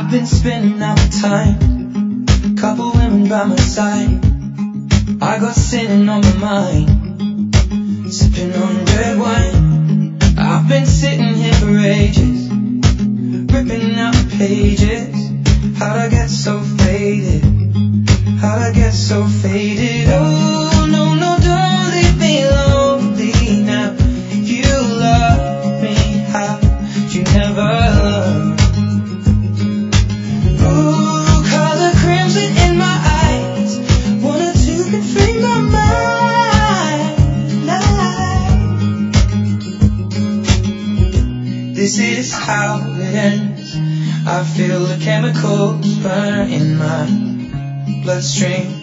I've been spending out the time, couple women by my side. I got sinning on my mind, sipping on red wine. I've been sitting here for ages, ripping out the pages. How'd I get so faded? How'd I get so faded? Oh, no, no, don't leave me lonely now. If you love me, how'd you never love? Ooh, color crimson in my eyes, wanted to free my mind. This is how it ends. I feel the chemicals burn in my bloodstream,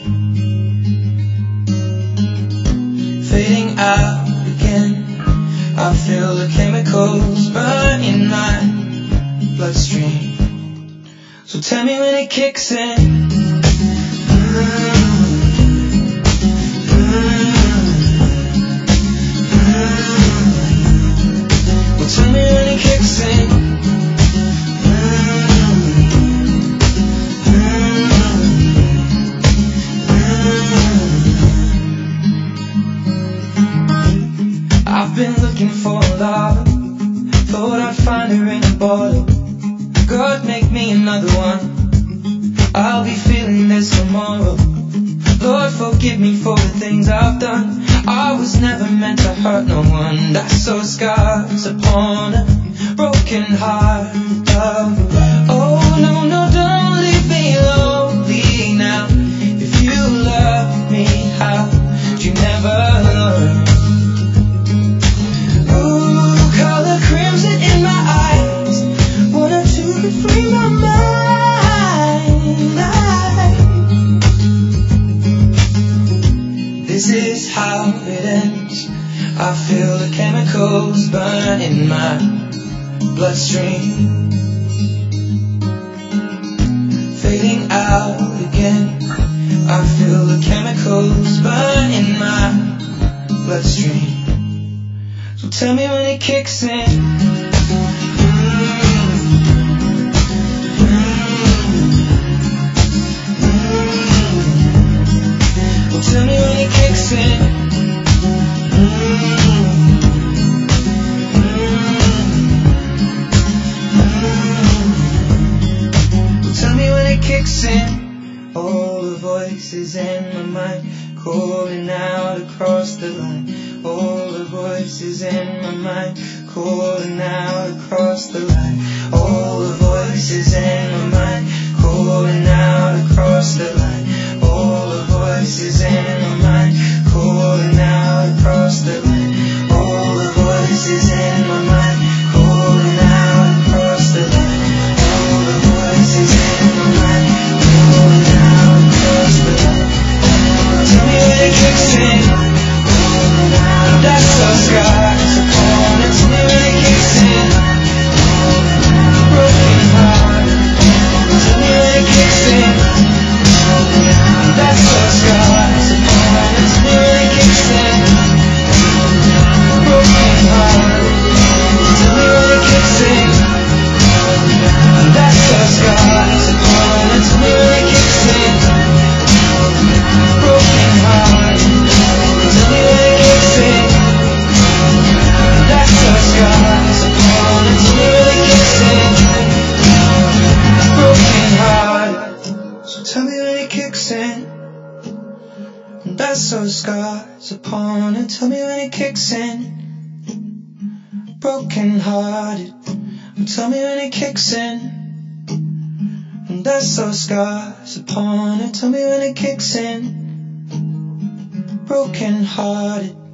fading out again. I feel the chemicals burn in my bloodstream. So tell me when it kicks in. Well, tell me when it kicks in. I've been looking for love, thought I'd find her in a bottle. God, make me another one, I'll be feeling this tomorrow. Lord, forgive me for the things I've done. I was never meant to hurt no one. I saw scars upon a broken heart. Oh, no, no, don't leave me lonely now. If you love me, how'd you never learn? Free my mind. This is how it ends. I feel the chemicals burn in my bloodstream, fading out again. I feel the chemicals burn in my bloodstream. So tell me when it kicks in. Tell me when it kicks in. Tell me when it kicks in. All the voices in my mind calling out across the line. All the voices in my mind calling out across the line. All the voices in my mind calling out across the line. All the voices in my mind calling out across the line. All the voices in my mind calling out across the line. All the voices in my mind calling out across the line. Tell me when it kicks in. That's our scars upon it. Tell me when it kicks in. Broken heart. Tell me when it kicks in. That's our scars upon it. Tell me when it kicks in. Broken heart. Tell me when it kicks in. That's our scars upon it. Tell me when it kicks in. Broken heart. Tell me when it kicks in. That's our scars upon it. Tell me when it kicks in. Broken heart. So tell me when it kicks in. That's our scars upon it. Tell me when it kicks in. Broken hearted. Tell me when it kicks in. That's our scars upon it. Tell me when it kicks in. Broken hearted.